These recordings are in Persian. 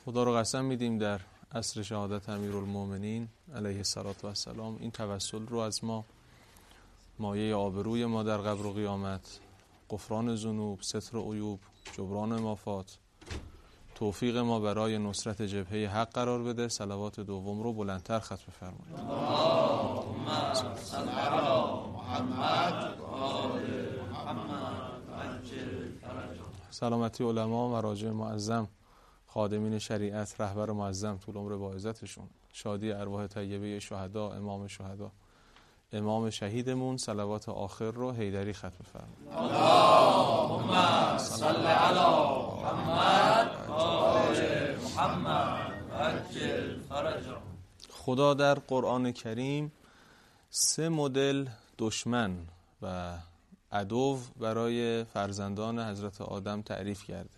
خدا رو قسم میدیم در عصر شهادت امیرالمومنین علیه السلام این توسل رو از ما، مایه آبروی ما در قبر و قیامت، غفران ذنوب، ستر عیوب، جبران مافات، توفیق ما برای نصرت جبهه حق قرار بده. صلوات دوم رو بلندتر ختم فرمایید. اللهم صل علی محمد و آل محمد عجل فرجهم. سلامتی علما، مراجع معظم، خادمین شریعت، رهبر معظم طول عمر با عزتشون، شادی ارواح طیبه شهدا، امام شهدا، امام شهیدمون، صلوات آخر رو حیدری ختم فرمایید. اللهم صل علی محمد و آل محمد عجل فرجهم. خدا در قرآن کریم 3 مدل دشمن و عدو برای فرزندان حضرت آدم تعریف کرده.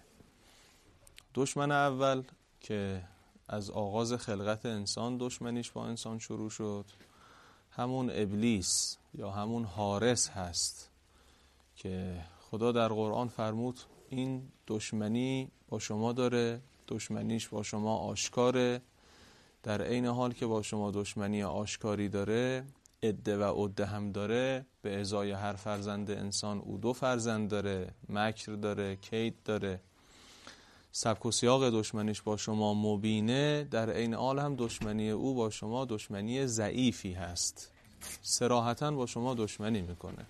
دشمن اول که از آغاز خلقت انسان دشمنیش با انسان شروع شد، همون ابلیس یا همون حارس هست که خدا در قرآن فرمود این دشمنی با شما داره، دشمنیش با شما آشکاره. در عین حال که با شما دشمنی آشکاری داره، عده و عده هم داره. به ازای هر فرزند انسان او 2 فرزند داره، مکر داره، کید داره. سبک و سیاق دشمنیش با شما مبینه، در عین حال هم دشمنی او با شما دشمنی ضعیفی هست. صراحتاً با شما دشمنی میکنه.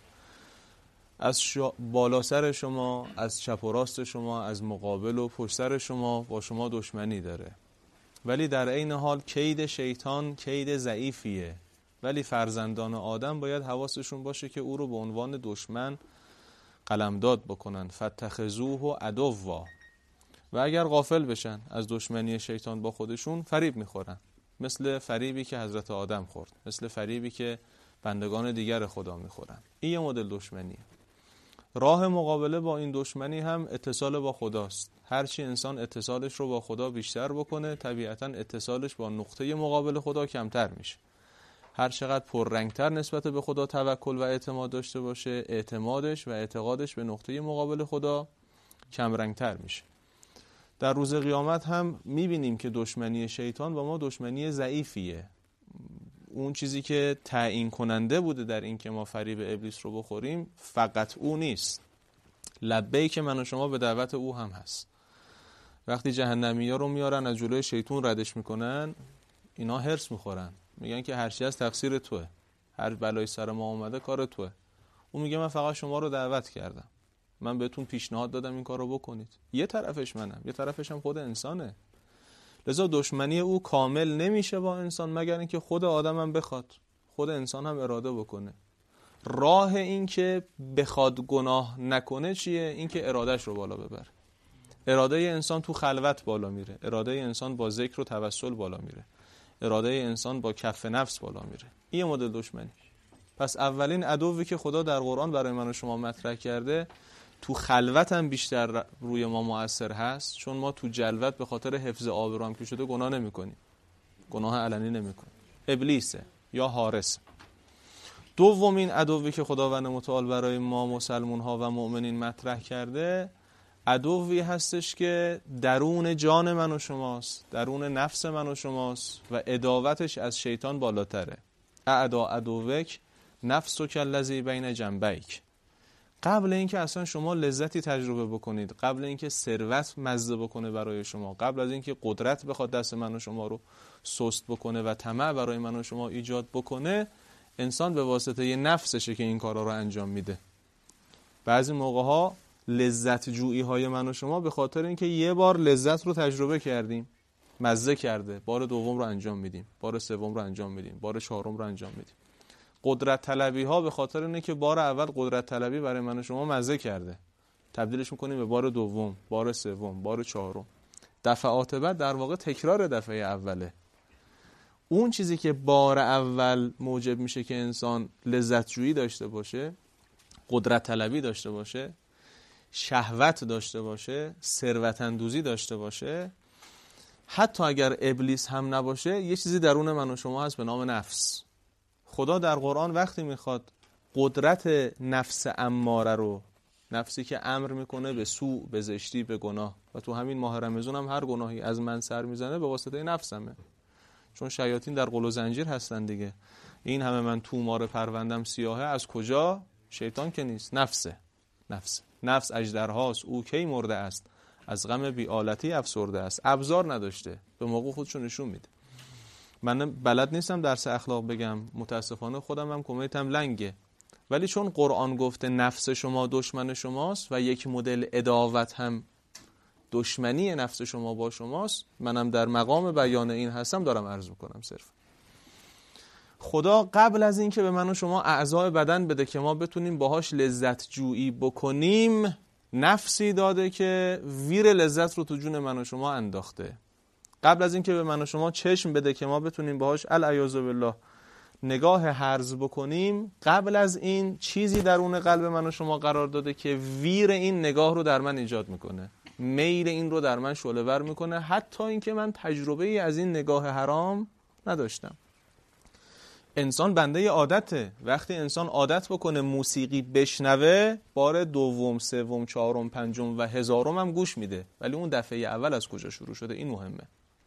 از بالا سر شما، از چپ و راست شما، از مقابل و پشت سر شما با شما دشمنی داره. ولی در عین حال کید شیطان کید ضعیفیه. ولی فرزندان آدم باید حواسشون باشه که او رو به عنوان دشمن قلمداد بکنن. فاتخذوه عدوا. و اگر غافل بشن از دشمنی شیطان با خودشون، فریب میخورن. مثل فریبی که حضرت آدم خورد، مثل فریبی که بندگان دیگر خدا میخورن. این یه مدل دشمنیه. راه مقابله با این دشمنی هم اتصال با خداست. هرچی انسان اتصالش رو با خدا بیشتر بکنه، طبیعتاً اتصالش با نقطه مقابل خدا کمتر میشه. هر چقدر پررنگتر نسبت به خدا توکل و اعتماد داشته باشه، اعتمادش و اعتقادش به نقطه مقابل خدا کم رنگتر میشه. در روز قیامت هم میبینیم که دشمنی شیطان با ما دشمنی ضعیفیه. اون چیزی که تعیین کننده بوده در این که ما فریب ابلیس رو بخوریم فقط او نیست. لبیک من و شما به دعوت او هم هست. وقتی جهنمی‌ها رو میارن از جلوی شیطان ردش میکنن، اینا هرس میخورن، میگن که هر چی از تقصیر توه، هر بلای سر ما اومده کار توه. اون میگه من فقط شما رو دعوت کردم، من بهتون پیشنهاد دادم این کار رو بکنید. یه طرفش منم، یه طرفش هم خود انسانه. لذا دشمنی او کامل نمیشه با انسان مگر اینکه خود آدم هم بخواد، خود انسان هم اراده بکنه. راه این که بخواد گناه نکنه چیه؟ این که ارادهش رو بالا ببره. اراده انسان تو خلوت بالا میره، اراده انسان با ذکر و توسل بالا میره، اراده انسان با کف نفس بالا میره. این مدل دشمنی. پس اولین عدوی که خدا در قرآن برای من و شما مطرح کرده، تو خلوت هم بیشتر روی ما مؤثر هست، چون ما تو جلوت به خاطر حفظ آبرو هم که شده گناه نمی کنیم، گناه علنی نمی کنیم. ابلیسه یا حارس. دومین عدوی که خداوند متعال برای ما مسلمون ها و مؤمنین مطرح کرده، عدوی هستش که درون جان من و شماست، درون نفس من و شماست و عداوتش از شیطان بالاتره. اعدا عدوک نفسک الذی بین جنبیک. قبل اینکه اصلا شما لذتی تجربه بکنید، قبل اینکه ثروت مزه بکنه برای شما، قبل از اینکه قدرت بخواد دست من و شما رو سست بکنه و طمع برای من و شما ایجاد بکنه، انسان به واسطه یه نفسشه که این کارا رو انجام میده. بعضی موقع‌ها لذت جویی های من و شما به خاطر اینکه یه بار لذت رو تجربه کردیم، مزه کرده، بار دوم رو انجام میدیم، بار سوم رو انجام میدیم، بار چهارم رو انجام میدیم. قدرت طلبی ها به خاطر اینه که بار اول قدرت طلبی برای من و شما مزه کرده، تبدیلش میکنیم به بار دوم، بار سوم، بار چهارم. دفعات بعد در واقع تکرار دفعه اوله. اون چیزی که بار اول موجب میشه که انسان لذت جویی داشته باشه، قدرت طلبی داشته باشه، شهوت داشته باشه، ثروت اندوزی داشته باشه، حتی اگر ابلیس هم نباشه، یه چیزی درون من و شما هست به نام نفس. خدا در قرآن وقتی میخواد قدرت نفس اماره رو نفسی که امر میکنه به سوء، به زشتی، به گناه. و تو همین ماه رمضان هم هر گناهی از من سر میزنه به واسطه نفسمه، چون شیاطین در قل و زنجیر هستن دیگه. این همه من تومار پروندم سیاهه، از کجا؟ شیطان که نیست، نفس اژدرهاست، او کی مرده است، از غم بی‌آلتی افسرده است. ابزار نداشته، به موقع خودشو نشون میده. من بلد نیستم درس اخلاق بگم، متاسفانه خودم هم کمیتم لنگه، ولی چون قرآن گفته نفس شما دشمن شماست و یک مدل عداوت هم دشمنی نفس شما با شماست، منم در مقام بیان این هستم دارم عرض میکنم. صرف خدا قبل از این که به من و شما اعضای بدن بده که ما بتونیم باهاش لذت جویی بکنیم، نفسی داده که ویر لذت رو تو جون من و شما انداخته. قبل از این که به من و شما چشم بده که ما بتونیم باهاش العیاذ بالله نگاه هرز بکنیم، قبل از این چیزی درون قلب من و شما قرار داده که ویر این نگاه رو در من ایجاد میکنه، میل این رو در من شعله ور میکنه، حتی اینکه من تجربه ای از این نگاه حرام نداشتم. انسان بنده عادته. وقتی انسان عادت بکنه موسیقی بشنوه، بار دوم، سوم، چهارم، پنجم و هزارم هم گوش میده، ولی اون دفعه اول از کجا شروع شده؟ این مهمه.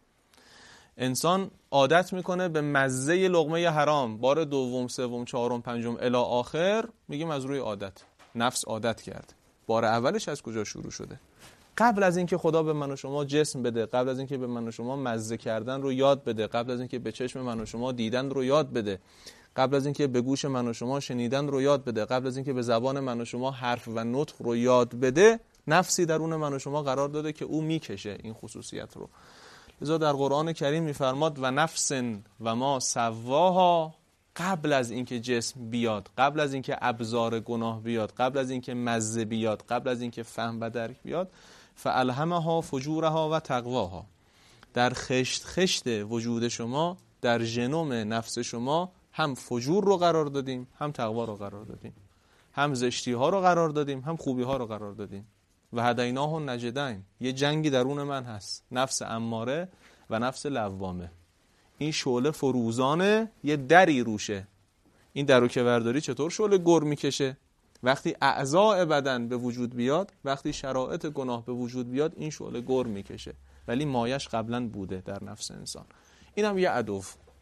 انسان عادت میکنه به مزه لقمه حرام، بار دوم، سوم، چهارم، پنجم الی آخر، میگیم از روی عادت. نفس عادت کرد. بار اولش از کجا شروع شده؟ قبل از اینکه خدا به من و شما جسم بده، قبل از اینکه به من و شما مزه کردن رو یاد بده، قبل از اینکه به چشم من و شما دیدن رو یاد بده، قبل از اینکه به گوش من و شما شنیدن رو یاد بده، قبل از اینکه به زبان من و شما حرف و نطق رو یاد بده، نفسی درون من و شما قرار داده که او میکشه این خصوصیت رو. لذا در قرآن کریم میفرماد و نفس و ما سواها، قبل از اینکه جسم بیاد، قبل از اینکه ابزار گناه بیاد، قبل از اینکه مزه بیاد، قبل از اینکه فهم و درک بیاد، فالهمها فجورها و تقواها، در خشت وجود شما، در ژنوم نفس شما هم فجور رو قرار دادیم، هم تقوا رو قرار دادیم، هم زشتی ها رو قرار دادیم، هم خوبی ها رو قرار دادیم. و هدیناه النجدین، یه جنگی درون من هست، نفس اماره و نفس لوامه. این شعله فروزانه، یه دری روشه. این درو که برداری چطور شعله گر میکشه؟ وقتی اعضاء بدن به وجود بیاد، وقتی شرایط گناه به وجود بیاد، این شعله گر میکشه، ولی مایش قبلا بوده در نفس انسان. این هم یه عدو.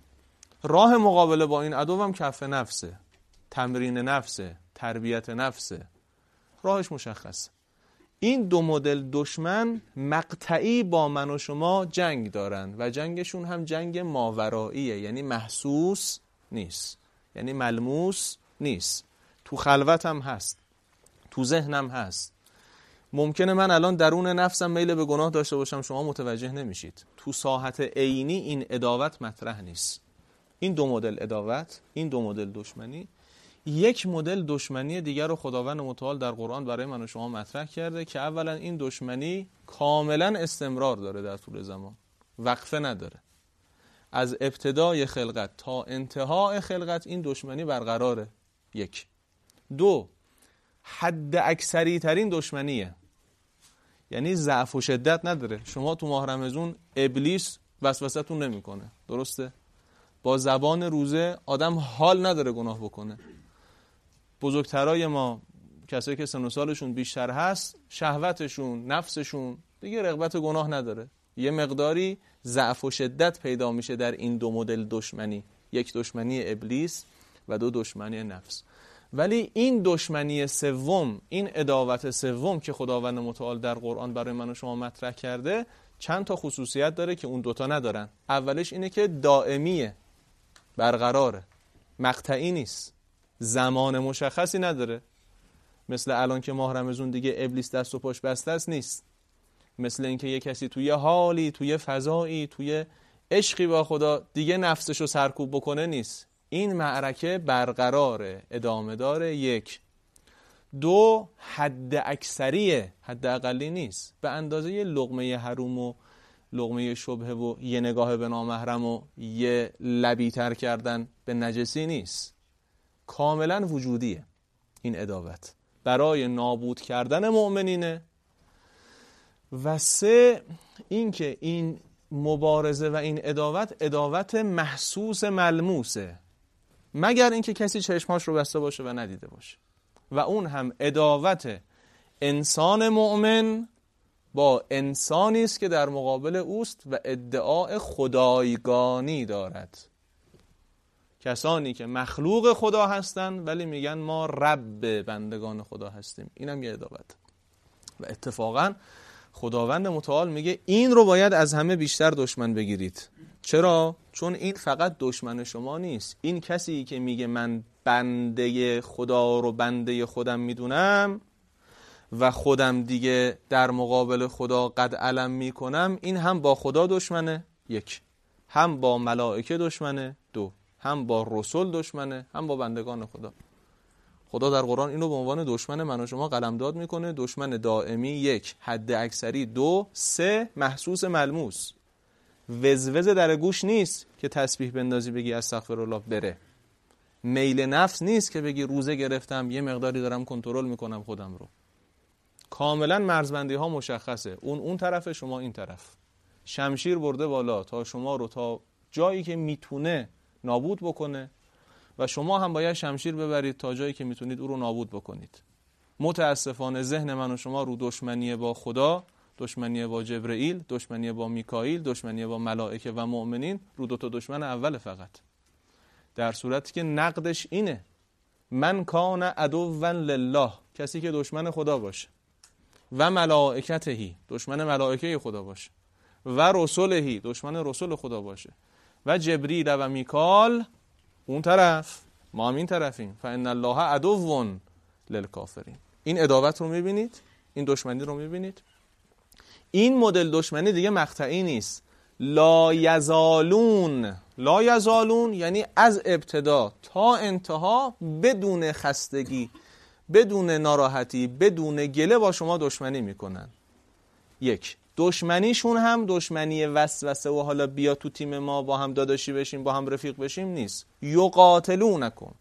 راه مقابله با این عدو هم کف نفسه، تمرین نفسه، تربیت نفسه. راهش مشخصه. این دو مدل دشمن مقطعی با من و شما جنگ دارن و جنگشون هم جنگ ماوراییه، یعنی محسوس نیست، یعنی ملموس نیست. تو خلوت هم هست، تو ذهنم هست. ممکنه من الان درون نفسم میل به گناه داشته باشم، شما متوجه نمیشید. تو ساحت عینی این عداوت مطرح نیست. این دو مدل عداوت، این دو مدل دشمنی. یک مدل دشمنی دیگر رو خداوند متعال در قرآن برای من و شما مطرح کرده که اولا این دشمنی کاملا استمرار داره در طول زمان، وقفه نداره. از ابتدای خلقت تا انتهای خلقت این دشمنی برقراره. یک. دو، حد اکثری ترین دشمنیه، یعنی ضعف و شدت نداره. شما تو ماه رمضان ابلیس وسوسه‌تون نمیکنه، درسته؟ با زبان روزه آدم حال نداره گناه بکنه. بزرگترای ما، کسایی که سن و سالشون بیشتر هست، شهوتشون، نفسشون دیگه رغبت گناه نداره. یه مقداری ضعف و شدت پیدا میشه در این دو مدل دشمنی، یک دشمنی ابلیس و دو دشمنی نفس. ولی این دشمنی سوم، این عداوت سوم که خداوند متعال در قرآن برای من و شما مطرح کرده، چند تا خصوصیت داره که اون دوتا ندارن. اولش اینه که دائمیه، برقراره، مقطعی نیست، زمان مشخصی نداره. مثل الان که ماه رمضان دیگه ابلیس دست و پاش بسته است نیست. مثل اینکه یه کسی توی حالی، توی فضایی، توی عشقی با خدا دیگه نفسشو سرکوب بکنه نیست. این معرکه برقراره، ادامه داره. یک. دو، حد اکثریه، حد اقلی نیست. به اندازه یه لقمه حروم و لقمه شبهه و یه نگاه به نامحرم و یه لبی تر کردن به نجسی نیست. کاملا وجودیه این عداوت، برای نابود کردن مؤمنینه. و سه، اینکه این مبارزه و این عداوت محسوس ملموسه، مگر اینکه کسی چشماش رو بسته باشه و ندیده باشه. و اون هم عداوت انسان مؤمن با انسانی است که در مقابل اوست و ادعای خدایگانی دارد. کسانی که مخلوق خدا هستند ولی میگن ما رب بندگان خدا هستیم، اینم یه عداوت. و اتفاقا خداوند متعال میگه این رو باید از همه بیشتر دشمن بگیرید. چرا؟ چون این فقط دشمن شما نیست. این کسی که میگه من بنده خدا رو بنده خودم میدونم و خودم دیگه در مقابل خدا قد علم میکنم، این هم با خدا دشمنه، یک، هم با ملائکه دشمنه، دو، هم با رسول دشمنه، هم با بندگان خدا. خدا در قرآن اینو به عنوان دشمن من و شما قلمداد میکنه. دشمن دائمی، یک، حد اکثری، دو، سه، محسوس ملموس. وزوز در گوش نیست که تسبیح بندازی بگی استغفرالله بره. میل نفس نیست که بگی روزه گرفتم یه مقداری دارم کنترل میکنم خودم رو. کاملا مرزبندی ها مشخصه. اون طرف، شما این طرف. شمشیر برده بالا تا شما رو تا جایی که میتونه نابود بکنه و شما هم باید شمشیر ببرید تا جایی که میتونید او رو نابود بکنید. متاسفانه ذهن من و شما رو دشمنی با خدا، دشمنی با جبرئیل، دشمنی با میکائیل، دشمنی با ملائکه و مؤمنین رو دو تا دشمن اول فقط. در صورتی که نقدش اینه: من کان عدوا لله، کسی که دشمن خدا باشه، و ملائکتهی، دشمن ملائکه خدا باشه، و رسولهی، دشمن رسول خدا باشه، و جبریل و میکائیل اون طرف، ما هم این طرفیم. فان الله عدو للکافرین. این عداوت رو میبینید؟ این دشمنی رو میبینید؟ این مدل دشمنی دیگه مقطعی نیست. لا یزالون. لا یزالون یعنی از ابتدا تا انتها بدون خستگی، بدون ناراحتی، بدون گله با شما دشمنی میکنن. یک، دشمنیشون هم دشمنی وسوسه و حالا بیا تو تیم ما با هم داداشی بشیم با هم رفیق بشیم نیست. یقاتلونکم.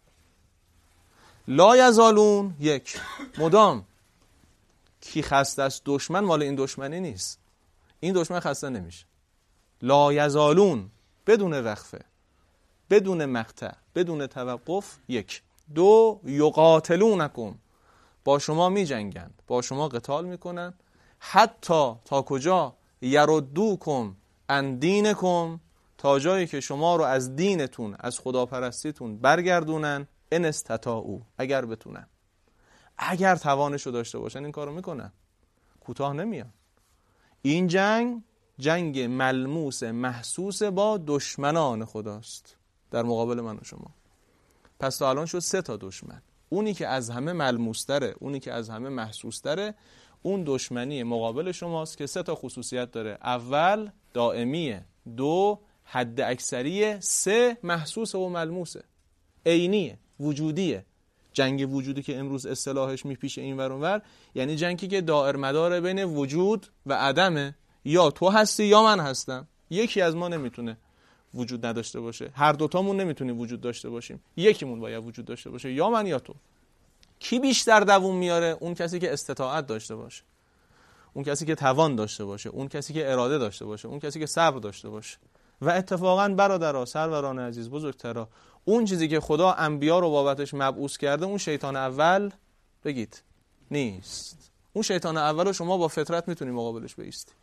لا یزالون، یک، مدام. کی خسته است دشمن مال این دشمنی نیست. این دشمن خسته نمیشه. لا یزالون، بدون وقفه، بدون مقطع، بدون توقف. یک. دو، یقاتلونکم، با شما می جنگند، با شما قتال میکنن. حتی تا کجا؟ یردوکم عن دینکم، تا جایی که شما رو از دینتون، از خداپرستیتون برگردونن. ان استطاعوا، اگر بتونن، اگر توانشو داشته باشن این کارو میکنن، کوتاه نمیان. این جنگ ملموس محسوس با دشمنان خداست در مقابل من و شما. پس تا الان شد 3 تا دشمن. اونی که از همه ملموس تره، اونی که از همه محسوس تره، اون دشمنی مقابل شماست که 3 تا خصوصیت داره. اول دائمیه، 2 حد اکثریه، 3 محسوس و ملموسه، عینیه، وجودیه. جنگ وجودی که امروز اصطلاحش میپیشه این ور اون ور، یعنی جنگی که دائر مدار بین وجود و عدمه. یا تو هستی یا من هستم. یکی از ما نمیتونه وجود نداشته باشه، هر دوتامون نمیتونیم وجود داشته باشیم، یکیمون باید وجود داشته باشه، یا من یا تو. کی بیشتر دووم میاره؟ اون کسی که استطاعت داشته باشه، اون کسی که توان داشته باشه، اون کسی که اراده داشته باشه، اون کسی که صبر داشته باشه. و اتفاقا برادرها، سروران عزیز، بزرگترا، اون چیزی که خدا انبیا رو بابتش مبعوث کرده، اون شیطان اول بگید نیست. اون شیطان اول رو شما با فطرت میتونی مقابلش بایستی.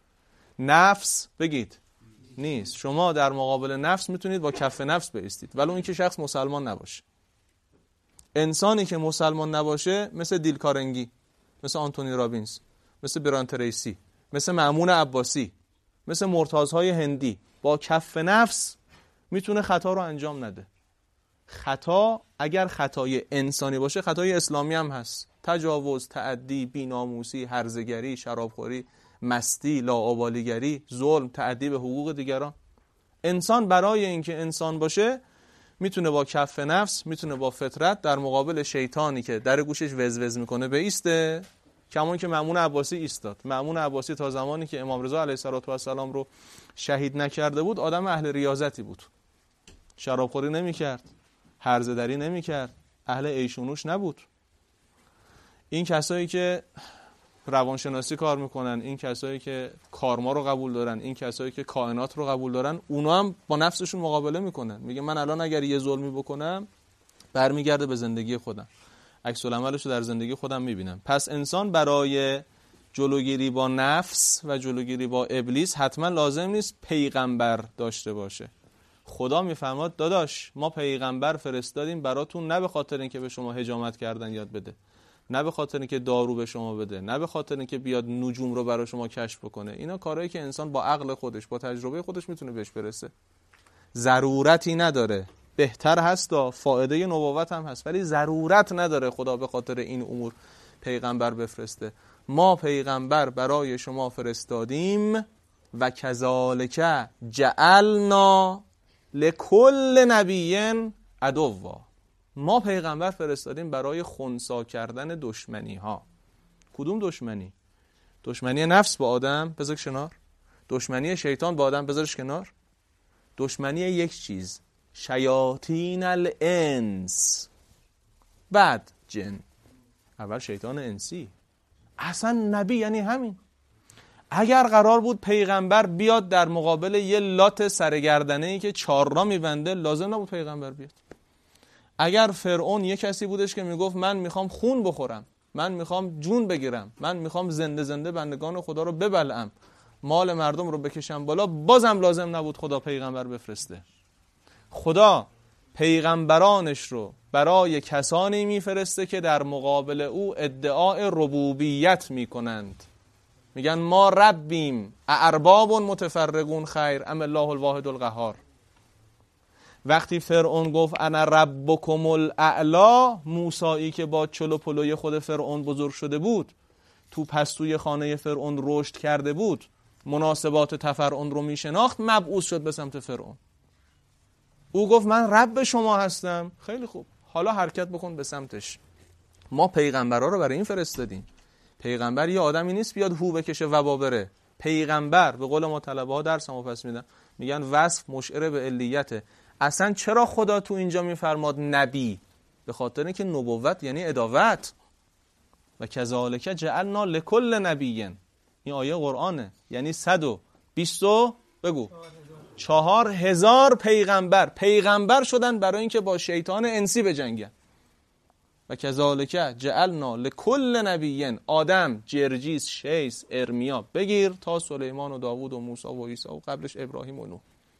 نفس بگید نیست. شما در مقابل نفس میتونید با کف نفس بایستید، ولی اون که شخص مسلمان نباشه. انسانی که مسلمان نباشه مثل دیل کارنگی، مثل آنتونی رابینز، مثل برایان تریسی، مثل مأمون عباسی، مثل مرتضای هندی، با کف نفس میتونه خطا رو انجام نده. خطا اگر خطای انسانی باشه، خطای اسلامی هم هست. تجاوز، تعدی، بی‌ناموسی، هرزگری، شرابخوری، مستی، لاابالیگری، ظلم، تعدی به حقوق دیگران. انسان برای اینکه انسان باشه میتونه با کف نفس، میتونه با فطرت در مقابل شیطانی که در گوشش وزوز میکنه بایسته، کمان که مأمون عباسی ایستاد. مأمون عباسی تا زمانی که امام رضا علیه السلام رو شهید نکرده بود آدم اهل ریاضتی بود. شرابخوری نمی‌کرد، هرزه دری نمی‌کرد، اهل عیش و نوش نبود. این کسایی که روانشناسی کار میکنن، این کسایی که کارما رو قبول دارن، این کسایی که کائنات رو قبول دارن، اونا هم با نفسشون مقابله میکنن. میگه من الان اگر یه ظلمی بکنم برمیگرده به زندگی خودم، عکس العملش رو در زندگی خودم میبینم. پس انسان برای جلوگیری با نفس و جلوگیری با ابلیس حتما لازم نیست پیغمبر داشته باشه. خدا میفرماد داداش ما پیغمبر فرستادیم براتون، نه به خاطر اینکه به شما حجامت کردن یاد بده، نه به خاطر اینکه دارو به شما بده، نه به خاطر اینکه بیاد نجوم رو برای شما کشف بکنه. اینا کارهایی که انسان با عقل خودش، با تجربه خودش میتونه بهش برسه. ضرورتی نداره. بهتر هست، فایده نبوت هم هست، ولی ضرورت نداره خدا به خاطر این امور پیغمبر بفرسته. ما پیغمبر برای شما فرستادیم و کذالک جعلنا لکل نبی عدوا. ما پیغمبر فرستادیم برای خنثی کردن دشمنی ها. کدوم دشمنی؟ دشمنی نفس با آدم بذارش کنار، دشمنی شیطان با آدم بذارش کنار، دشمنی یک چیز، شیاطین الانس، بعد جن. اول شیطان انسی. اصلا نبی یعنی همین. اگر قرار بود پیغمبر بیاد در مقابل یه لات سرگردنه‌ای که 4 را می‌بنده، لازم نبود پیغمبر بیاد. اگر فرعون یه کسی بودش که میگفت من میخوام خون بخورم، من میخوام جون بگیرم، من میخوام زنده زنده بندگان خدا رو ببلعم، مال مردم رو بکشم بالا، بازم لازم نبود خدا پیغمبر بفرسته. خدا پیغمبرانش رو برای کسانی میفرسته که در مقابل او ادعای ربوبیت میکنند. میگن ما ربیم ارباب متفرقون خیر ام الله الواحد القهار. وقتی فرعون گفت انا ربکم الاعلی، موسی که با چل و پلوی خود فرعون بزرگ شده بود، تو پستوی خانه فرعون رشد کرده بود، مناسبات تفرعون رو میشناخت، مبعوث شد به سمت فرعون. او گفت من رب شما هستم. خیلی خوب، حالا حرکت بکن به سمتش. ما پیغمبرها رو برای این فرستادیم. پیغمبر یه آدمی نیست بیاد هو بکشه و بره. پیغمبر به قول ما طلبه ها درس هم پس میدن، میگن وصف مشعر به علیته. اصلا چرا خدا تو اینجا میفرماد نبی؟ به خاطر اینکه نبوت یعنی عداوت. و کذالک جعلنا لکل نبی، این آیه قرآنه، یعنی 120 بگو 4000 پیغمبر شدن برای اینکه با شیطان انسی بجنگن. و کذالک جعلنا لکل نبی، آدم، جرجیس، شیس، ارمیا بگیر تا سلیمان و داوود و موسی و عیسی و قبلش ابراهیم و نوح،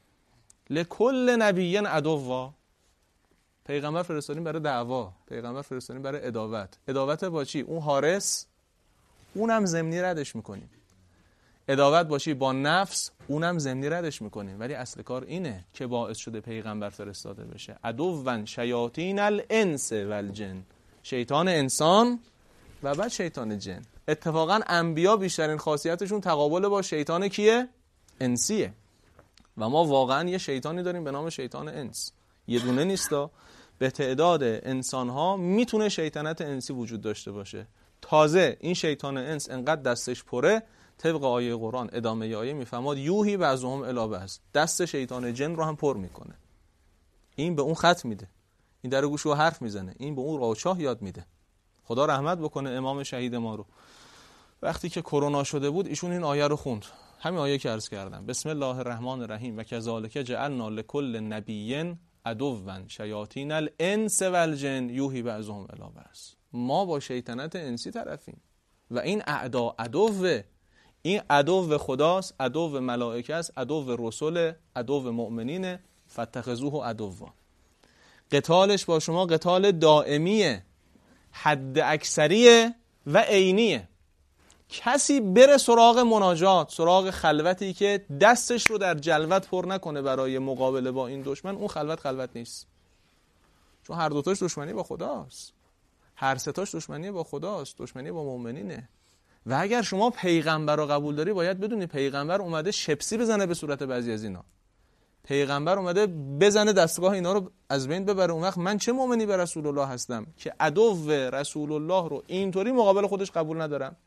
لکل نبی عدوا. پیغمبر فرستادیم برای دعوا، پیغمبر فرستادیم برای عداوت. عداوت با چی؟ اون حارس، اونم ضمنی ردش میکنیم. عداوت باشی با نفس، اونم ضمنی ردش میکنیم. ولی اصل کار اینه که باعث شده پیغمبر فرستاده بشه. عدوًا شیاطین الانس والجن، شیطان انسان و بعد شیطان جن. اتفاقا انبیا بیشترین خاصیتشون تقابل با شیطان کیه؟ انسیه. و ما واقعا یه شیطانی داریم به نام شیطان انس. یه دونه نیستا، به تعداد انسان‌ها میتونه شیطنت انسی وجود داشته باشه. تازه این شیطان انس انقدر دستش پره، طبق آیه قرآن ادامه آیه میفهماد یوهی بعضهم الی بعض، دست شیطان جن رو هم پر میکنه. این به اون خط میده، این در گوش و حرف میزنه، این به اون راچاه یاد میده. خدا رحمت بکنه امام شهید ما رو. وقتی که کرونا شده بود ایشون این آیه رو خوند، همین آیه که عرض کردم، بسم الله الرحمن الرحیم و کذالک جعلنا لکل نبی عدوا شیاطین الانس والجن یوهی بعضهم الی بعض. ما با شیطنت انسی طرفیم و این اعدا عدوه. این عدو خداست، عدو ملائکه است، عدو رسول، عدو مؤمنین، فاتخذوه عدوا. قتالش با شما قتال دائمیه، حد اکثریه و عینیه. کسی بره سراغ مناجات، سراغ خلوتی که دستش رو در جلوت پر نکنه برای مقابله با این دشمن، اون خلوت نیست. چون هر دوتاش دشمنی با خداست، هر ستاش دشمنی با خداست، دشمنی با مؤمنینه. و اگر شما پیغمبر رو قبول داری باید بدونی پیغمبر اومده شپسی بزنه به صورت بعضی از اینا. پیغمبر اومده بزنه دستگاه اینا رو از بین ببره. اون وقت من چه مؤمنی به رسول الله هستم که عدو رسول الله رو اینطوری مقابل خودش قبول ندارم؟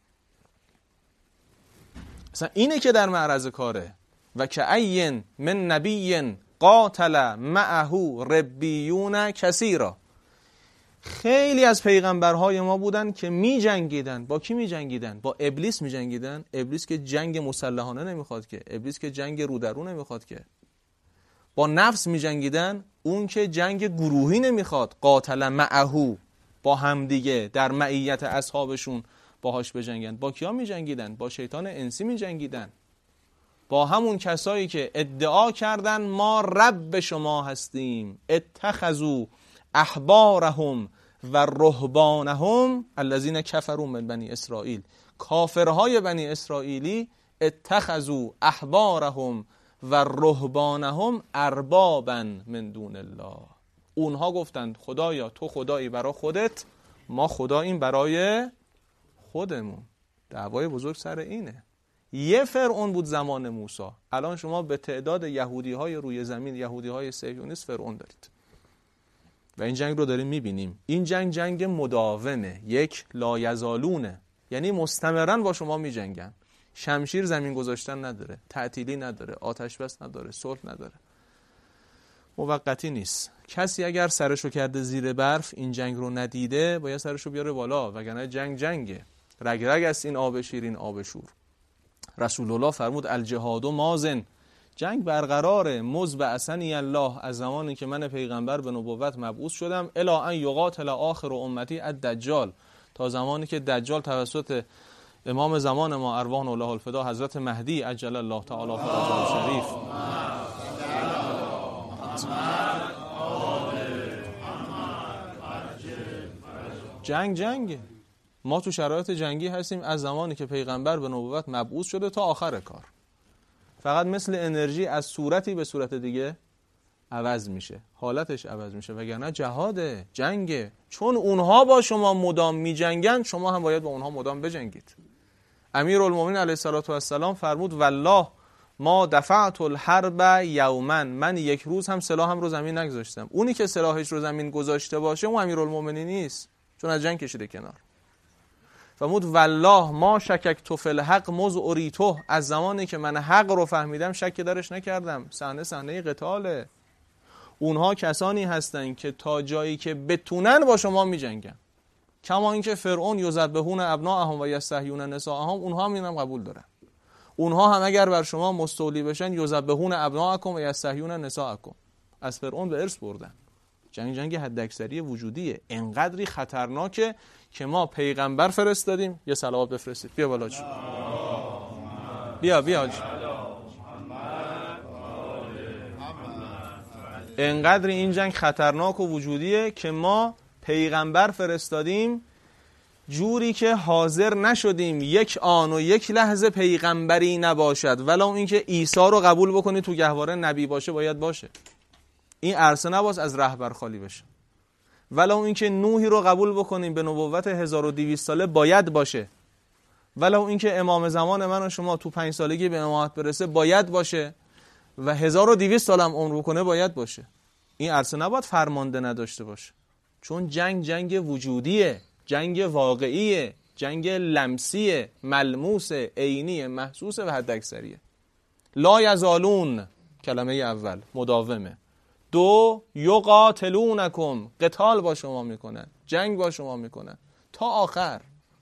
مثلا اینه که در معرض کاره. و کأین من نبی قاتل معه ربیون کثیرا. خیلی از پیغمبرهای ما بودن که می جنگیدن. با کی می جنگیدن؟ با ابلیس می جنگیدن. ابلیس که جنگ مسلحانه نمیخواد که، ابلیس که جنگ رو در رو نمیخواد که. با نفس می جنگیدن، اون که جنگ گروهی نمیخواد. قاتل معه، با همدیگه در معیت اصحابشون باهاش بجنگن. با کیا میجنگیدن؟ با شیطان انسی میجنگیدن، با همون کسایی که ادعا کردن ما رب شما هستیم. اتخذوا احبارهم و رهبانهم الذین کفروا من بنی اسرائیل. کافرهای بنی اسرائیلی اتخذوا احبارهم و رهبانهم اربابا من دون الله. اونها گفتند خدایا تو خدایی برای خودت، ما خداییم برای خودمون. دعوای بزرگ سر اینه. یه فرعون بود زمان موسی. الان شما به تعداد یهودی های روی زمین، یهودی های صهیونیست فرعون دارید و این جنگ رو داریم میبینیم. این جنگ مداومه، یک لایزالونه، یعنی مستمرا با شما میجنگن. شمشیر زمین گذاشتن نداره، تعطیلی نداره، آتش بس نداره، صلح نداره، موقتی نیست. کسی اگر سرشو کرده زیر برف این جنگ رو ندیده باید سرشو بیاره بالا، وگرنه جنگه. رگ رگ است این آب شیرین آب شور. رسول الله فرمود الجهاد و مازن، جنگ برقراره. مذبعثنی الله، از زمانی که من پیغمبر به نبوت مبعوث شدم، الی ان یقاتل آخر امتی الدجال، تا زمانی که دجال توسط امام زمان ما ارواح الله الفدا حضرت مهدی عجل الله تعالی فرجه الشریف جنگ ما تو شرایط جنگی هستیم از زمانی که پیغمبر به نبوت مبعوث شده تا آخر کار. فقط مثل انرژی از صورتی به صورت دیگه عوض میشه، حالتش عوض میشه، وگرنه جهاده، جنگه. چون اونها با شما مدام میجنگن، شما هم باید با اونها مدام بجنگید. امیرالمومنین علیه السلام فرمود والله ما دفعت الحرب یوما، من یک روز هم سلاحم رو زمین نگذاشتم. اونی که سلاحش رو زمین گذاشته باشه اون امیرالمومنین نیست، چون از جنگ کشیده کنار. فرمود والله ما شککت فی الحق مذ اریته، از زمانی که من حق رو فهمیدم شک درش نکردم. صحنه قتاله. اونها کسانی هستن که تا جایی که بتونن با شما میجنگن، کما اینکه فرعون یذبحون ابناءهم و یستحیون نساءهم، اونها هم اینم قبول دارن. اونها هم اگر بر شما مستولی بشن یذبحون ابناءکم و یستحیون نساءکم، از فرعون به ارث بردن. جنگ حداکثری وجودیه، انقدری خطرناکه که ما پیغمبر فرستادیم. یه صلوات بفرستید. بیا بالا جون. بیا انقدر این جنگ خطرناک و وجودیه که ما پیغمبر فرستادیم، جوری که حاضر نشدیم یک آن و یک لحظه پیغمبری نباشد، ولو اینکه عیسی رو قبول بکنی تو گهواره نبی باشه باید باشه، این عرصه نباید از رهبر خالی بشه. ولو اینکه نوحی رو قبول بکنیم به نبوت 1200 ساله باید باشه. ولو اینکه امام زمان من و شما تو 5 سالگی به امامت برسه باید باشه و 1200 سال هم عمر کنه باید باشه. این عرصه نباید فرمانده نداشته باشه، چون جنگ وجودیه، جنگ واقعیه، جنگ لمسیه، ملموسه، عینیه، محسوسه و حداکثریه. لا یزالون کلمه اول مداومه. 2 یقاتلونکم، قتال با شما میکنن، جنگ با شما میکنن تا آخر.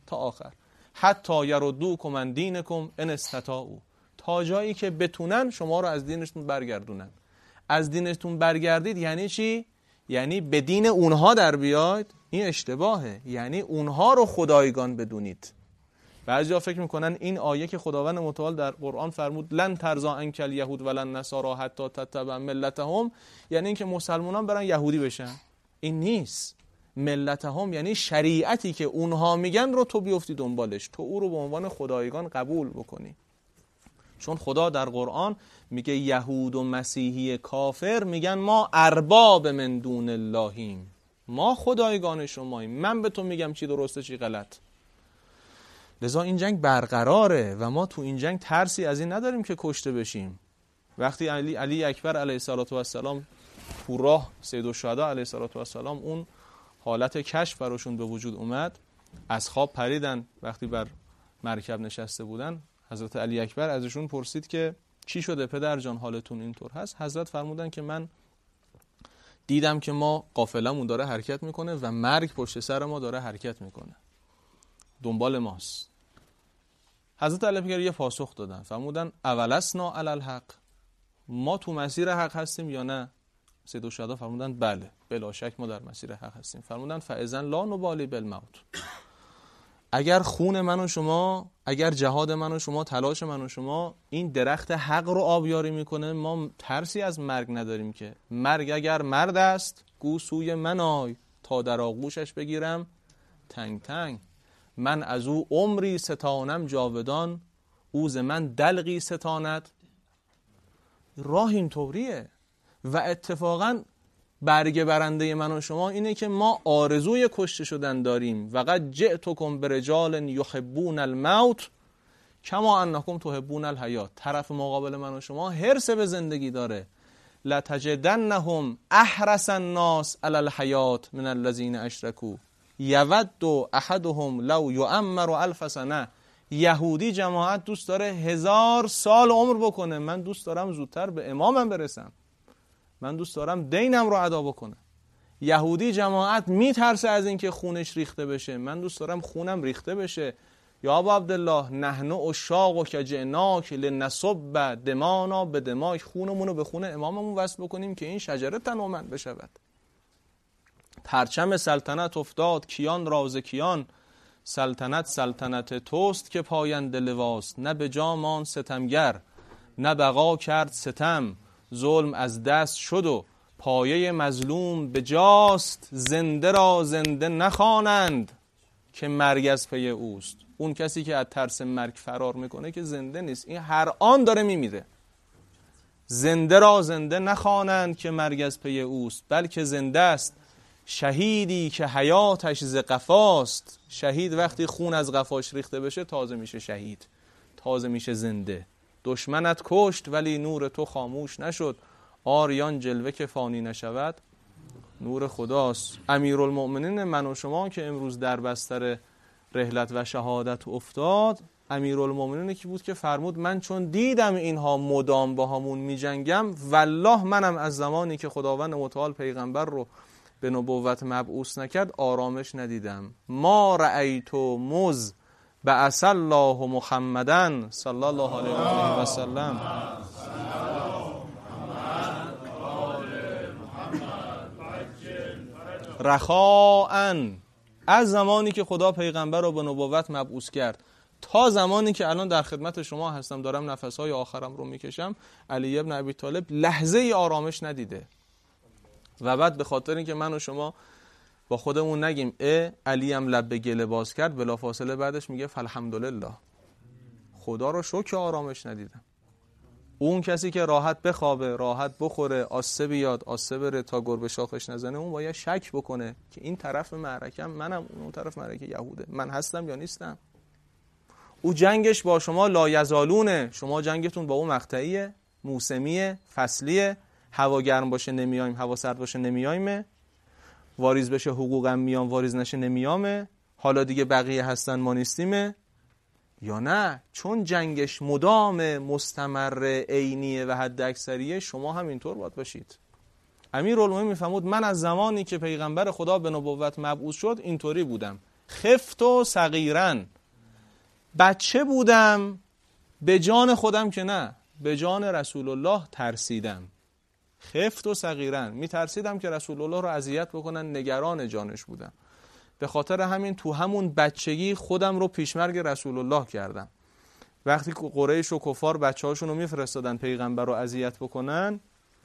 حتی یردوکم عن دینکم ان استطاعوا، تا جایی که بتونن شما رو از دینتون برگردونن. از دینتون برگردید یعنی چی؟ یعنی به دین اونها در بیاید. این اشتباهه، یعنی اونها رو خدایگان بدونید. بعضیا فکر میکنن این آیه که خداوند متعال در قرآن فرمود لن ترضی عنک الیهود ولن نصارا حتی تتبع ملتهم، یعنی اینکه مسلمانان برن یهودی بشن. این نیست. ملتهم یعنی شریعتی که اونها میگن رو تو بیفتی دنبالش، تو او رو به عنوان خدایگان قبول بکنی. چون خدا در قرآن میگه یهود و مسیحی کافر میگن ما ارباب من دون اللهیم، ما خدایگان شماییم، من به تو میگم چی درسته چی غلط. لذا این جنگ برقراره و ما تو این جنگ ترسی از این نداریم که کشته بشیم. وقتی علی اکبر علیه السلام تو راه سید الشهدا علیه السلام اون حالت کشف براشون به وجود اومد، از خواب پریدن. وقتی بر مرکب نشسته بودن حضرت علی اکبر ازشون پرسید که چی شده پدر جان حالتون اینطور هست؟ حضرت فرمودن که من دیدم که ما قافلمون داره حرکت میکنه و مرگ پشت سر ما داره حرکت میکنه، دنبال ماست. حضرت علی اکبر یه پاسخ دادن، فرمودن اولسنا علی الحق، ما تو مسیر حق هستیم یا نه؟ سید الشهدا فرمودند بله، بلا شک ما در مسیر حق هستیم. فرمودند فاذن لا نبالی بالموت. اگر خون من و شما، اگر جهاد من و شما، تلاش من و شما این درخت حق رو آبیاری میکنه، ما ترسی از مرگ نداریم که. مرگ اگر مرد است گو سوی من آی، تا در آغوشش بگیرم تنگ تنگ. من از او عمری ستانم جاودان، او ز من دلقی ستاند. راه این طوریه و اتفاقا برگ برنده من و شما اینه که ما آرزوی کشته شدن داریم. وقد جئتکم برجال یحبون الموت کما انکم تحبون الحیات. طرف مقابل من و شما حرص به زندگی داره. لتجدنهم احرس الناس علی الحیات من الذین اشرکوا یود احدهم لو یعمر 1000 سنه. یهودی جماعت دوست داره 1000 سال عمر بکنه، من دوست دارم زودتر به امامم برسم، من دوست دارم دینم رو ادا بکنم. یهودی جماعت میترسه از اینکه خونش ریخته بشه، من دوست دارم خونم ریخته بشه. یا ابا عبدالله نحن عشاق که جئناک لنصب دمانا به دماک، خونمون رو به خون اماممون وصل بکنیم که این شجره تنومند بشود. پرچم سلطنت افتاد کیان راز کیان، سلطنت سلطنت توست که پاینده لواست. نه به جا ماند ستمگر نه بقا کرد ستم، ظلم از دست شد و پایه مظلوم به جاست. زنده را زنده نخوانند که مرگ از پی اوست. اون کسی که از ترس مرگ فرار میکنه که زنده نیست، این هر آن داره میمیره. زنده را زنده نخوانند که مرگ از پی اوست، بلکه زنده است شهیدی که حیاتش ز قفاست. شهید وقتی خون از قفاش ریخته بشه تازه میشه شهید، تازه میشه زنده. دشمنت کشت ولی نور تو خاموش نشد، آریان جلوه که فانی نشود نور خداست. امیرالمؤمنین من و شما که امروز در بستر رحلت و شهادت افتاد، امیرالمؤمنین کی بود که فرمود من چون دیدم اینها مدام با همون می جنگم، والله منم از زمانی که خداوند متعال پیغمبر رو به نبوت مبعوث نکرد آرامش ندیدم. ما رأیت مز بعث الله محمدن صلی الله علیه و سلم رخاءً، از زمانی که خدا پیغمبر رو به نبوت مبعوث کرد تا زمانی که الان در خدمت شما هستم دارم نفسهای آخرم رو میکشم، علی ابن ابی طالب لحظه ای آرامش ندیده. و بعد به خاطر اینکه من و شما با خودمون نگیم علی هم لب به گله باز کرد، بلافاصله بعدش میگه فالحمدلله، خدا رو شکر آرامش ندیدم. اون کسی که راحت بخوابه، راحت بخوره، آسه بیاد آسه بره تا گربه شاخش نزنه، اون باید شک بکنه که این طرف معرکم منم، اون طرف معرکه یهوده، من هستم یا نیستم. او جنگش با شما لایزالونه، شما جنگتون با اون مقطعیه، موسمیه، فصلیه، هوا گرم باشه نمیایم، هوا سرد باشه نمیایم، واریز بشه حقوقم میام، واریز نشه نمیامه، حالا دیگه بقیه هستن ما نیستیمه. یا نه چون جنگش مدام، مستمر، عینیه و حد اکثریه، شما هم اینطور باید باشید. امیرالمومنین میفهمود من از زمانی که پیغمبر خدا به نبوت مبعوث شد اینطوری بودم، خفت و صغیرن، بچه بودم، به جان خودم که نه، به جان رسول الله ترسیدم. خفت و صغیرن، میترسیدم که رسول الله رو اذیت بکنن، نگران جانش بودم. به خاطر همین تو همون بچگی خودم رو پیشمرگ رسول الله کردم. وقتی قریش و کفار بچه‌هاشون رو میفرستادن پیغمبر رو اذیت بکنن،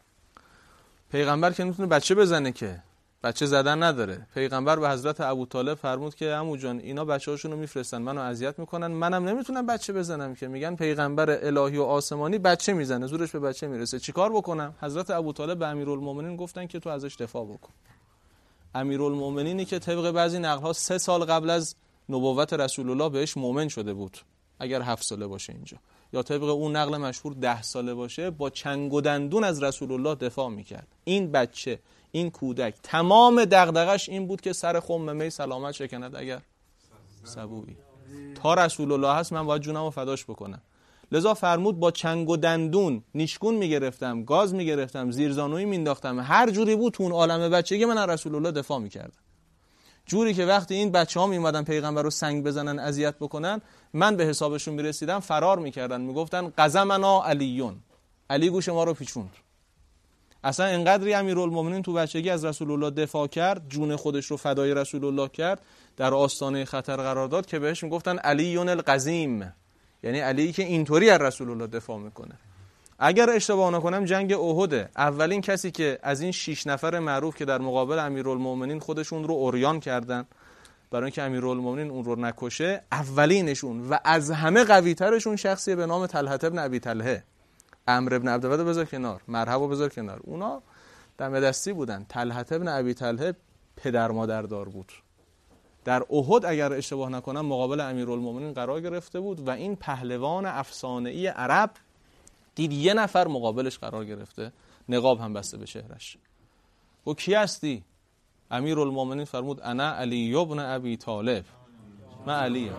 پیغمبر که نمیتونه بچه بزنه که، بچه زدن نداره. پیغمبر به حضرت ابوطالب فرمود که عمو جان اینا بچه‌هاشون رو میفرستن منو اذیت میکنن، منم نمیتونم بچه بزنم که، میگن پیغمبر الهی و آسمانی بچه میزنه، زورش به بچه میرسه، چیکار بکنم؟ حضرت ابوطالب به امیرالمومنین گفتن که تو ازش دفاع بکن. امیرالمومنینی که طبق بعضی نقل‌ها 3 سال قبل از نبوت رسول الله بهش مؤمن شده بود، اگر 7 ساله باشه اینجا، یا طبق اون نقل مشهور 10 ساله باشه، با چنگ و دندون از رسول الله دفاع میکرد. این بچه، این کودک تمام دغدغش این بود که سر خم می سلامت شکند اگر سبویی، تا رسول الله هست من باید جونمو فداش بکنم. لذا فرمود با چنگ و دندون نیشگون میگرفتم، گاز میگرفتم، زیرزانویی مینداختم، هر جوری بود تو اون عالم بچگی من از رسول الله دفاع میکردم. جوری که وقتی این بچه‌ها میومدن پیغمبر رو سنگ بزنن اذیت بکنن، من به حسابشون میرسیدم فرار میکردن، میگفتن قزمنا علیون، علی گوش ما رو پیچوند. اصلا انقدری امیرالمومنین تو بچگی از رسول الله دفاع کرد، جون خودش رو فدای رسول الله کرد، در آستانه خطر قرار داد که بهش میگفتن علیون القزیم، یعنی علی که اینطوری از رسول الله دفاع میکنه. اگر اشتباه نکنم جنگ احد، اولین کسی که از این 6 نفر معروف که در مقابل امیرالمومنین خودشون رو عریان کردن برای اینکه امیرالمومنین اون رو نکشه، اولینشون و از همه قوی ترشون شخصی به نام طلحه ابن ابی طلحه. عمرو ابن عبدود بذار کنار، مرحبا بذار کنار، اونا دم دستی بودن. طلحه ابن ابی طلحه پدر مادر دار بود. در احد اگر اشتباه نکنم مقابل امیرالمومنین قرار گرفته بود و این پهلوان افسانه‌ای عرب دید یه نفر مقابلش قرار گرفته، نقاب هم بسته به چهرش. و کی هستی؟ امیرالمومنین فرمود انا علی ابن ابی طالب، من علیم.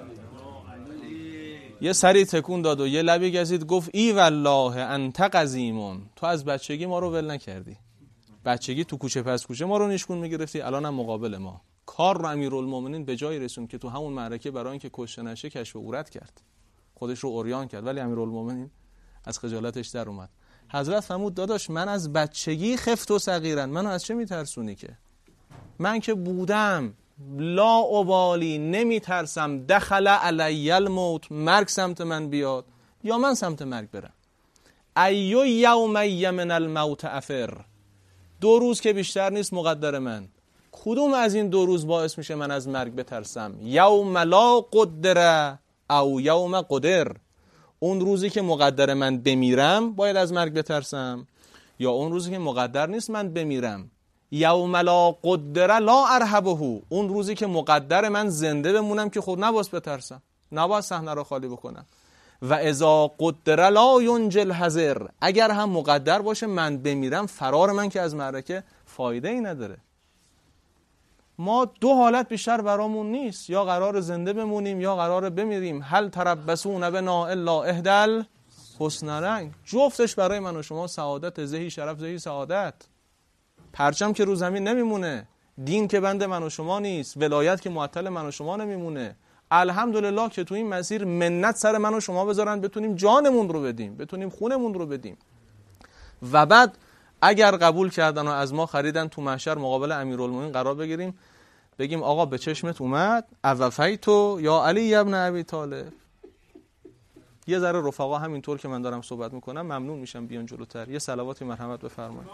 یه سری تکون داد و یه لبی گزید، گفت ای والله انت قزیمون، تو از بچگی ما رو ول نکردی، بچگی تو کوچه پس کوچه ما رو نشکون میگرفتی، الان هم مقابل ما. کار رو امیرالمومنین به جای رسوند که تو همون معرکه برای اینکه کشته نشه کشف عورت کرد، خودش رو عریان کرد، ولی امیرالمومنین از خجالتش در اومد. حضرت فرمود داداش من از بچگی خفت و صغیرن، منو از چه میترسونی؟ که من که بودم لا ابالی، نمیترسم دخل علی الموت، مرگ سمت من بیاد یا من سمت مرگ برم. ایو یوم من الموت افر، 2 روز که بیشتر نیست مقدر من، کدوم از این 2 روز باعث میشه من از مرگ بترسم؟ یوم لا قدر او یوم قدر، اون روزی که مقدر من بمیرم باید از مرگ بترسم، یا اون روزی که مقدر نیست من بمیرم؟ یوم لا قدر لا ارهبه، اون روزی که مقدر من زنده بمونم که خود نباید بترسم، نباید صحنه رو خالی بکنم. و اذا قدر لا ینجی الحذر، اگر هم مقدر باشه من بمیرم، فرار من که از معرکه فایده ای نداره. ما 2 حالت بیشتر برامون نیست، یا قرار زنده بمونیم یا قرار بمیریم. هل تربصون بنا الا احدى الحسنیین، جفتش برای من و شما سعادت، زهی شرف زهی سعادت. پرچم که رو زمین نمیمونه، دین که بند من و شما نیست، ولایت که معطل من و شما نمیمونه. الحمدلله که تو این مسیر منت سر من و شما بذارن بتونیم جانمون رو بدیم، بتونیم خونمون رو بدیم. و بعد اگر قبول کردن و از ما خریدن، تو محشر مقابل امیرالمومنین قرار بگیریم، بگیم آقا به چشمت اومد اوفیتو یا علی ابن ابی طالب. یه ذره رفقا همینطور که من دارم صحبت میکنم ممنون میشم بیان جلوتر، یه صلواتی مرحمت بفرمایید.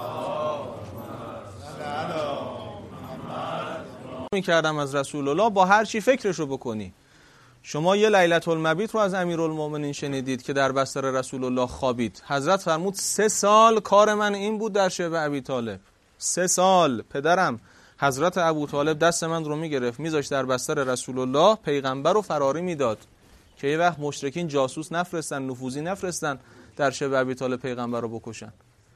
میکردم از رسول الله با هر چی فکرشو بکنی. شما یه لیلة المبیت رو از امیرالمومنین شنیدید که در بستر رسول الله خوابید. حضرت فرمود 3 سال کار من این بود در شعب ابی طالب. 3 سال پدرم حضرت ابو طالب دست من رو میگرفت میذاشت در بستر رسول الله، پیغمبر رو فراری میداد که یه وقت مشرکین جاسوس نفرستن، نفوذی نفرستن در شب ابی طالب پیغمبر رو بکشن.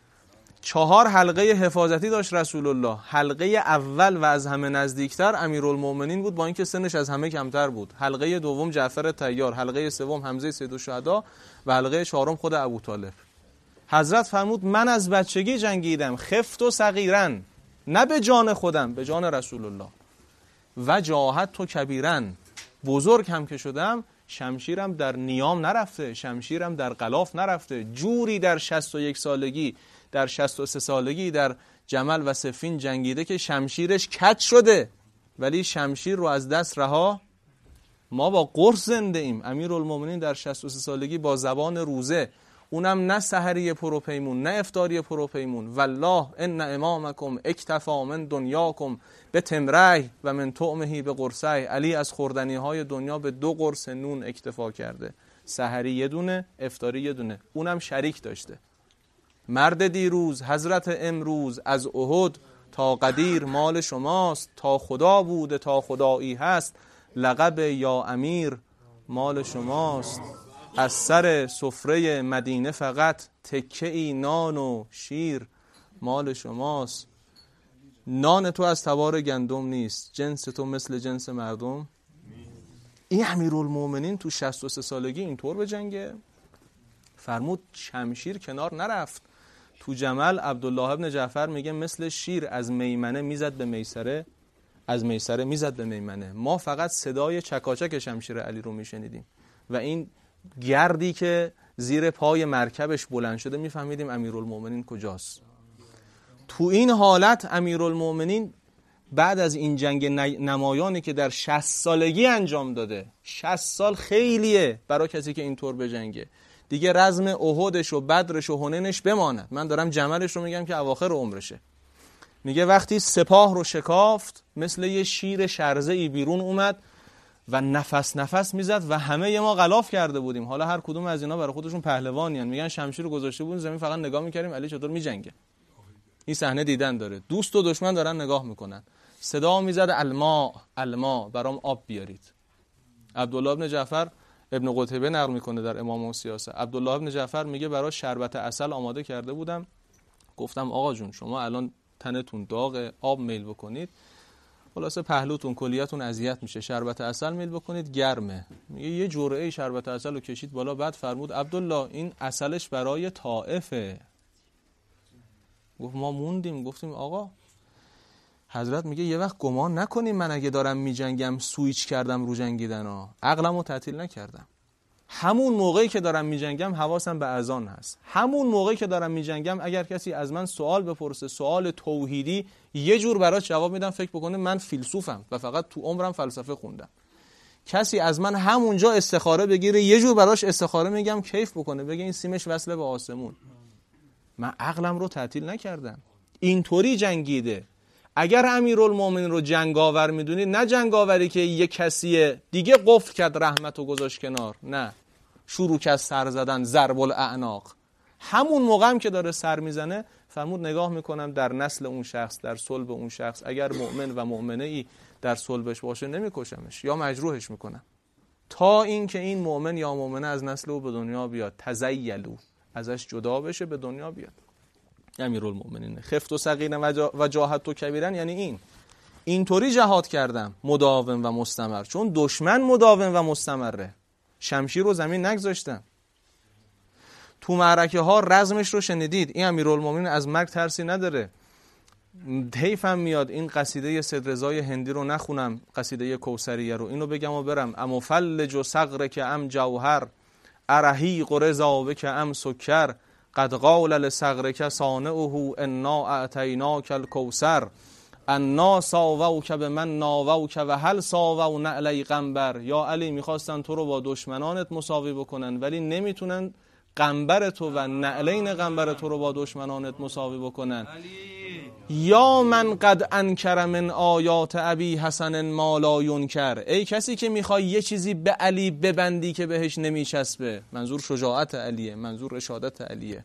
4 حلقه حفاظتی داشت رسول الله. حلقه اول و از همه نزدیکتر امیرالمومنین بود با اینکه سنش از همه کمتر بود. حلقه دوم جعفر طیار، حلقه سوم حمزه سید الشهدا و حلقه 4 خود ابو طالب. حضرت فرمود من از بچگی جنگیدم خفت و صغیرن، نه به جان خودم، به جان رسول الله. و جاهدت تو کبیرن، بزرگ هم که شدم شمشیرم در نیام نرفته، شمشیرم در غلاف نرفته. جوری در 61 سالگی، در 63 سالگی در جمل و صفین جنگیده که شمشیرش کج شده ولی شمشیر رو از دست رها. ما با قرص زنده ایم. امیرالمومنین در 63 سالگی با زبان روزه، اونم نه سحری پروپیمون نه افطاری پروپیمون، والله ان امامکم اکتفا من دنیاکم به تمره و من طعمه به قرصه. علی از خوردنی های دنیا به 2 قرص نون اکتفا کرده، سحری یه دونه، افطاری یه دونه، اونم شریک داشته. مرد دیروز حضرت امروز، از احد تا قدیر مال شماست، تا خدا بوده تا خدایی هست، لقب یا امیر مال شماست. از سر سفره مدینه فقط تکه‌ای نان و شیر مال شماست. نان تو از تبار گندم نیست، جنس تو مثل جنس مردم. این امیرالمومنین تو 63 سالگی اینطور به جنگه. فرمود شمشیر کنار نرفت. تو جمل عبدالله ابن جعفر میگه مثل شیر از میمنه میزد به میسره، از میسره میزد به میمنه. ما فقط صدای چکاچک شمشیر علی رو میشنیدیم و این گردی که زیر پای مرکبش بلند شده میفهمیدیم امیرالمومنین کجاست. تو این حالت امیرالمومنین بعد از این جنگ نمایانی که در 60 سالگی انجام داده، 60 سال خیلیه برای کسی که اینطور بجنگه، دیگه رزم احدش و بدرش و حنینش بماند. من دارم جملش رو میگم که اواخر عمرشه. میگه وقتی سپاه رو شکافت مثل یه شیر شرزه‌ای بیرون اومد و نفس نفس میزد و همه ما غلاف کرده بودیم. حالا هر کدوم از اینا برای خودشون پهلوانین، میگن شمشیر رو گذاشته بودیم زمین، فقط نگاه میکردیم علی چطور میجنگه. این صحنه دیدن داره، دوست و دشمن دارن نگاه میکنن. صدا میزد الماء برام آب بیارید. عبدالله ابن جعفر ابن قتیبه نقل میکنه در امام و سیاسه. عبدالله ابن جعفر میگه برای شربت عسل آماده کرده بودم، گفتم آقا جون شما الان تنتون داغ، آب میل بکنید، خلاصه پهلوتون کلیتون اذیت میشه، شربت عسل میل بکنید گرمه. میگه یه جرعه شربت عسل رو کشید بالا، بعد فرمود عبدالله این عسلش برای طائفه. گفت ما موندیم، گفتیم آقا حضرت میگه یه وقت گمان نکنیم من اگه دارم میجنگم سویچ کردم رو جنگیدن ها، عقلمو تعطیل نکردم. همون موقعی که دارم میجنگم حواسم به اذان هست. همون موقعی که دارم میجنگم اگر کسی از من سوال بپرسه، سوال توحیدی، یه جور براش جواب میدم فکر بکنه من فیلسوفم و فقط تو عمرم فلسفه خوندم. کسی از من همونجا استخاره بگیره، یه جور براش استخاره میگم کیف بکنه، بگه این سیمش وصله به آسمون. من عقلم رو تعطیل نکردم. اینطوری جنگیده. اگر امیرالمومنین رو جنگاور میدونید، نه جنگاوری که یه کسی دیگه قفل کرد رحمت و گذاشت کنار، نه شروع کرد سر زدن، ضرب الاعناق. همون موقع هم که داره سر میزنه فرمود نگاه میکنم در نسل اون شخص، در صلب اون شخص، اگر مؤمن و مؤمنه ای در صلبش باشه نمیکشمش یا مجروحش میکنم تا اینکه این مؤمن یا مؤمنه از نسل او به دنیا بیاد، تزیلو، ازش جدا بشه به دنیا بیاد. امیرالمومنین خفت و سقینا و جاهدت و کبیرا، یعنی اینطوری جهاد کردم مداوم و مستمر، چون دشمن مداوم و مستمره، شمشیر رو زمین نگذاشتم. تو معرکه ها رزمش رو شنیدید، این امیرالمومنین از مرگ ترسی نداره. حیفم میاد این قصیده سیدرضای هندی رو نخونم، قصیده کوثریه رو، اینو بگم و برم. امفلج و صغر که ام جوهر ارهیق و رضا که ام سکر قد قال لصغرک صانعه انا اعطیناک الکوثر انا ساووک بمن ناووک و هل ساوو نعلی قنبر. یا علی میخواستن تو رو با دشمنانت مساوی بکنن ولی نمیتونن قنبر تو و نعلین قنبر تو رو با دشمنانت مساوی بکنن. یا من قد انکر من آیات ابی حسن ما لا ینکر، ای کسی که میخوای یه چیزی به علی ببندی که بهش نمیچسبه، منظور شجاعت علیه، منظور رشادت علیه.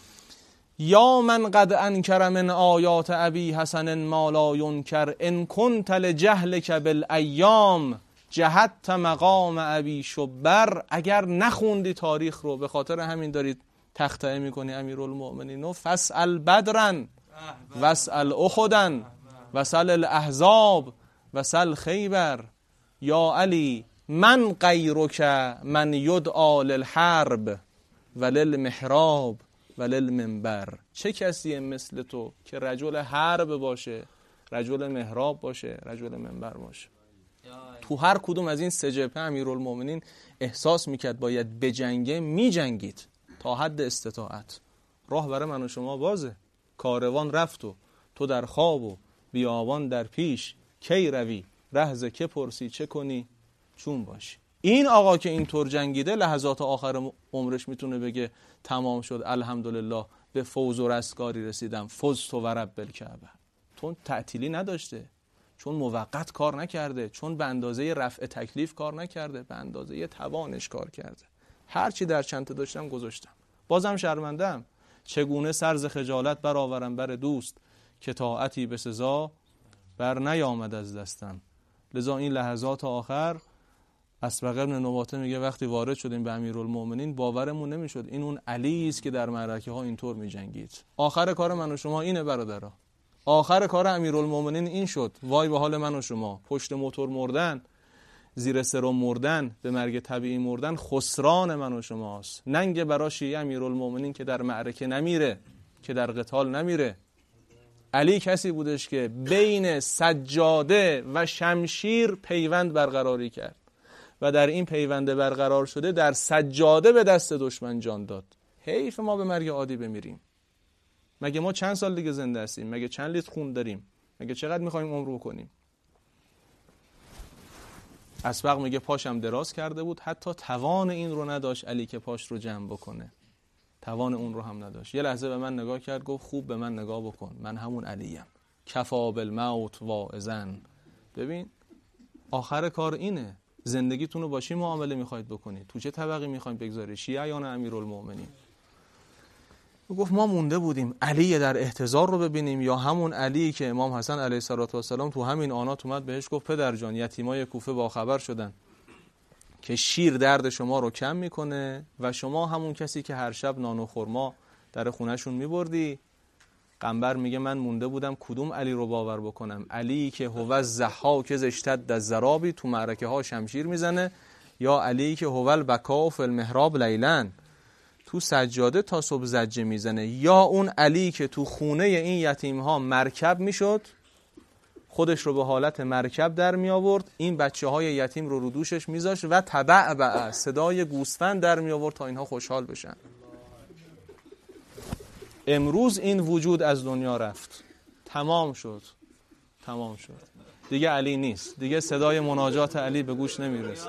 یا من قد انکر من آیات ابی حسن ما لا ینکر ان کنت لجهلک بالایام جهت مقام ابی شبر. اگر نخوندی تاریخ رو به خاطر همین دارید تخطئه میکنی امیرالمومنین. فاسأل بدرن واسأل احدا واسأل الاحزاب واسأل خیبر. یا علی من غیرک من یدعا للحرب وللمحراب وللمنبر. چه کسی مثل تو که رجل حرب باشه، رجل محراب باشه، رجل منبر باشه. تو هر کدوم از این سه جبهه امیرالمومنین احساس میکرد باید بجنگه، میجنگید تا حد استطاعت. راه برای من و شما بازه، کاروان رفت و تو در خواب و بیابان در پیش، کی روی رهز که پرسی چه کنی چون باشی. این آقا که اینطور جنگیده لحظات آخر عمرش میتونه بگه تمام شد الحمدلله به فوز و رستگاری رسیدم، فزت و رب الکعبه. چون تعطیلی نداشته، چون موقت کار نکرده، چون به اندازه رفع تکلیف کار نکرده، به اندازه توانش کار کرده. هرچی در چنته داشتم گذاشتم. بازم شرمندم، چگونه سرز خجالت برآورم بر دوست که طاعتی به سزا بر نیامد از دستم. لذا این لحظات آخر اسبق ابن نباته میگه وقتی وارد شدیم به امیرالمومنین باورمون نمیشد این اون علی است که در معرکه ها اینطور میجنگید. آخر کار من و شما اینه برادرها، آخر کار امیرالمومنین این شد. وای به حال من و شما، پشت موتور مردن، زیر سرم مردن، به مرگ طبیعی مردن خسران من و شماست. ننگ برای شیعه امیرالمومنین که در معرکه نمیره، که در قتال نمیره. علی کسی بودش که بین سجاده و شمشیر پیوند برقراری کرد و در این پیونده برقرار شده در سجاده به دست دشمن جان داد. حیف ما به مرگ عادی بمیریم. مگه ما چند سال دیگه زنده هستیم؟ مگه چند لیتر خون داریم؟ مگه چقدر میخوایم عمر کنیم؟ اسبق میگه پاشم دراز کرده بود، حتی توان این رو نداشت علی که پاش رو جمع بکنه، توان اون رو هم نداشت. یه لحظه به من نگاه کرد، گفت خوب به من نگاه بکن، من همون علیم. کفا بالموت واعظا. ببین آخر کار اینه، زندگیتون رو با چی معامله میخواید بکنید؟ تو چه طبقی میخواید بگذارید؟ شیعه یا امیرالمومنین؟ گفت ما مونده بودیم علی در احتضار رو ببینیم یا همون علی که امام حسن علیه السلام تو همین آنات اومد بهش گفت پدر جان یتیمای کوفه با خبر شدن که شیر درد شما رو کم میکنه و شما همون کسی که هر شب نان و خرما در خونهشون میبردی. قنبر میگه من مونده بودم کدوم علی رو باور بکنم، علی که هو الضحاک اذ اشتد الضراب تو معرکه ها شمشیر میزنه، یا علی که هو البکا فی المحراب لیلا تو سجاده تا صبح زجه میزنه، یا اون علی که تو خونه این یتیم ها مرکب میشد، خودش رو به حالت مرکب در می آورد، این بچه های یتیم رو دوشش میذاشت و تبعبع صدای گوسفند در می آورد تا اینها خوشحال بشن. امروز این وجود از دنیا رفت، تمام شد دیگه علی نیست، دیگه صدای مناجات علی به گوش نمیرسه.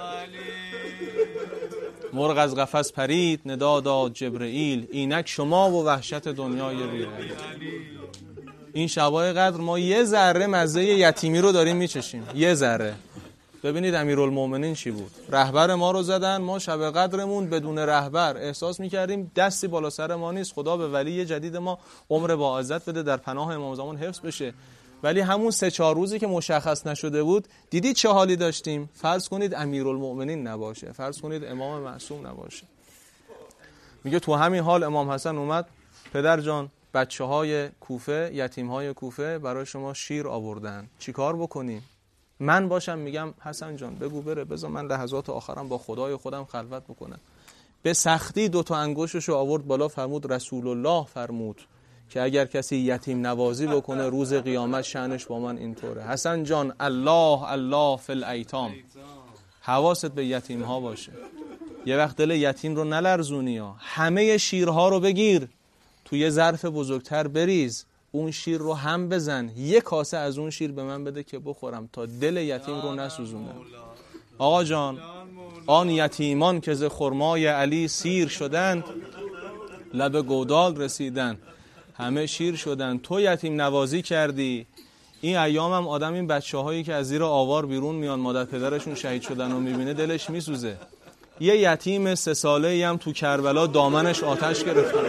مرغ از قفس پرید ندا داد جبرئیل، اینک شما و وحشت دنیای بی علی. این شبای قدر ما یه ذره مزه یتیمی رو داریم میچشیم، یه ذره. ببینید امیرالمومنین چی بود، رهبر ما رو زدن، ما شب قدرمون بدون رهبر احساس میکردیم دستی بالا سر ما نیست، خدا به ولی جدید ما عمر با عزت بده، در پناه امام زمان حفظ بشه. ولی همون 3-4 روزی که مشخص نشده بود دیدید چه حالی داشتیم. فرض کنید امیرالمومنین نباشه، فرض کنید امام معصوم نباشه. میگه تو همین حال امام حسن اومد، پدر جان بچه‌های کوفه، یتیم‌های کوفه برای شما شیر آوردن، چیکار بکنیم؟ من باشم میگم حسن جان بگو بره، بذار من لحظات آخرم با خدای خودم خلوت بکنم. به سختی 2 انگشتشو آورد بالا، فرمود رسول الله فرمود که اگر کسی یتیم نوازی بکنه روز قیامت شأنش با من اینطوره. حسن جان الله الله فی الایتام، حواست به یتیم ها باشه، یه وقت دل یتیم رو نلرزونی ها. همه شیرها رو بگیر توی یه ظرف بزرگتر بریز، اون شیر رو هم بزن، 1 کاسه از اون شیر به من بده که بخورم تا دل یتیم رو نسوزونم. آقا جان آن یتیمان که ز خرمای علی سیر شدند، لب گودال رسیدن همه شیر شدن. تو یتیم نوازی کردی. این ایام هم آدم این بچه هایی که از زیر آوار بیرون میان مادر پدرشون شهید شدن و میبینه دلش میسوزه. یه یتیم 3 ساله‌ای هم تو کربلا دامنش آتش گرفته.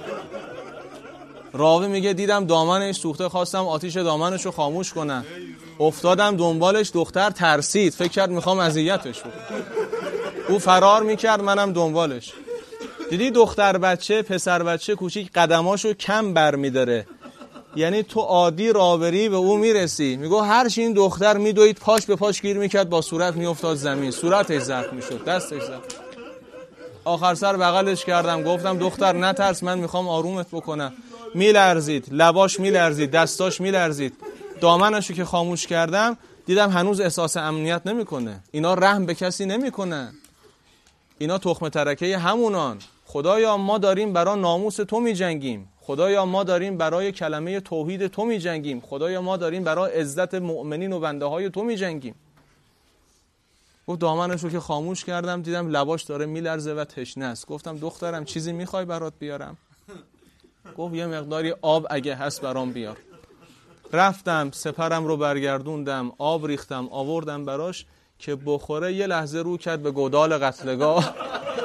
راوی میگه دیدم دامنش سوخته، خواستم آتیش دامنش رو خاموش کنم، افتادم دنبالش، دختر ترسید، فکر کرد میخوام اذیتش کنم، او فرار میکرد منم دنبالش. دیدی دختر بچه پسر بچه کوچیک قدماشو کم برمیداره، یعنی تو عادی راوری به او میرسی، میگو هر چی این دختر میدوید پاش به پاش گیر میکرد، با صورت میافتاد زمین، صورتش زخم میشد، دستش زخم. آخر سر بغلش کردم، گفتم دختر نترس، من میخوام آرومت بکنم. میلرزید، لباش میلرزید، دستاش میلرزید. دامنشو که خاموش کردم دیدم هنوز احساس امنیت نمیکنه. اینا رحم به کسی نمیکنن، اینا تخم ترکه همونان. خدایا ما داریم برای ناموس تو میجنگیم، خدایا ما داریم برای کلمه توحید تو میجنگیم، خدایا ما داریم برای عزت مؤمنین و بنده های تو میجنگیم. گفت دامنشو که خاموش کردم دیدم لباش داره میلرزه و تشنه است. گفتم دخترم چیزی میخوای برات بیارم؟ گفت یه مقداری آب اگه هست برام بیار. رفتم سپرم رو برگردوندم، آب ریختم آوردم براش که بخوره. یه لحظه رو کرد به گودال قتلگاه.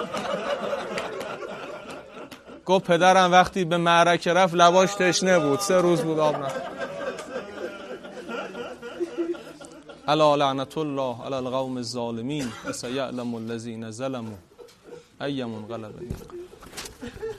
گفت پدرم وقتی به معرکه رفت لباش تشنه بود، 3 روز بود آب نخورد. الا لعنت الله علی القوم الظالمین و سیعلم الذین ظلموا ای منقلب.